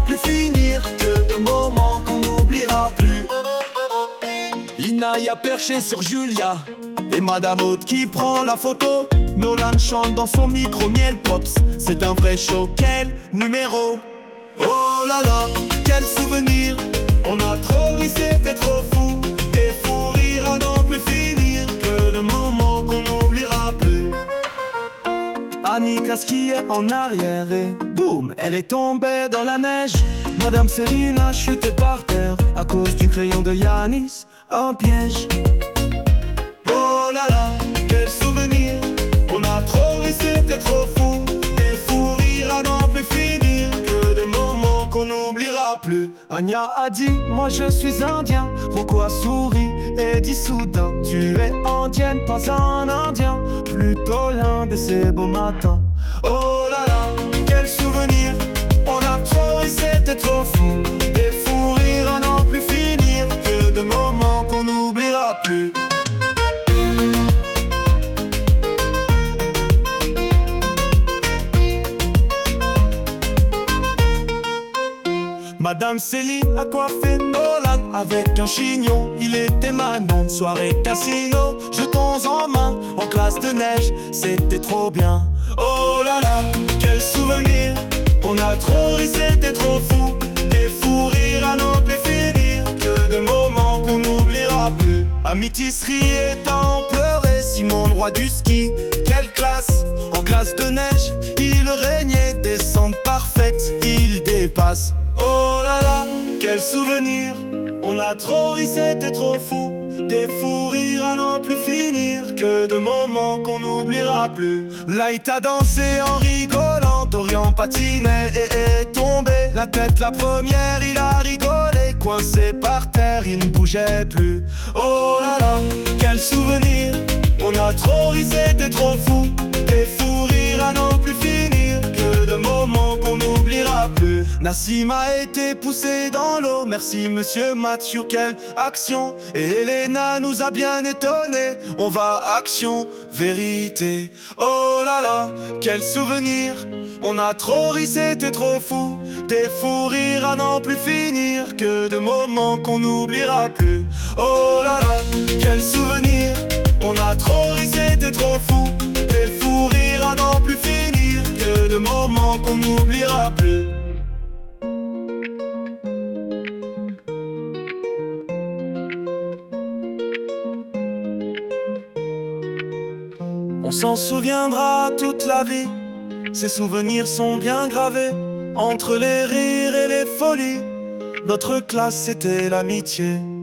plus finir que de moments qu'on n'oubliera plus. Lina y a perché sur Julia et Madame Haute qui prend la photo. Nolan chante dans son micro miel pops. C'est un vrai show, quel numéro. Oh là là, quel souvenir. On a trop ri, c'était trop fou. Des fous rires à n'en plus finir que de moments qu'on n'oubliera plus. Annika skiait en arrière et boum, elle est tombée dans la neige. Madame Céline a chuté par terre à cause du crayon de Yanis, un piège. Oh là là, quel souvenir. On a trop ri, c'était trop fou. Des fous rires à n'en plus finir que des moments qu'on n'oubliera plus. Anya a dit, moi je suis indien. Rocco a souri et dit soudain, tu es indienne, pas un indien. Plutôt l'un de ces beaux matins. Oh là là, quel souvenir. On a trop ri, c'était trop fou. Des fous rires à n'en plus finir que de moments qu'on n'oubliera plus. Madame Céline a coiffé Nolan avec un chignon, il était Manon. Soirée casino, jetons en main, en classe de neige, c'était trop bien. Oh là là, quel souvenir. On a trop ri, c'était trop fou. Des fous rires à n'en plus finir que de moments qu'on n'oubliera plus. Amitis riait à en pleurer, Simon le roi du ski, quelle classe. En classe de neige, il régnait, descente parfaite, il dépasse. Oh là là, quel souvenir. On a trop ri, c'était trop fou. Des fous rires à n'en plus finir que de moments qu'on n'oubliera plus. Light a dansé en rigolant, Dorian patinait et est tombé. La tête la première, il a rigolé, coincé par terre, il ne bougeait plus. Oh là là, quel souvenir. On a trop ri, c'était trop fou. Des fous rires à n'en plus finir que de moments qu'on n'oubliera plus. Nassim a été poussé dans l'eau, merci monsieur Mathieu, quelle action. Et Elena nous a bien étonnés, on va action, vérité. Oh là là, quel souvenir. On a trop ri, c'était trop fou. Des fous rires à n'en plus finir que de moments qu'on n'oubliera plus. Oh là là, quel souvenir. On a trop ri, c'était trop fou. Des fous rires à n'en plus finir que de moments qu'on n'oubliera plus. On s'en souviendra toute la vie. Ces souvenirs sont bien gravés. Entre les rires et les folies, notre classe c'était l'amitié.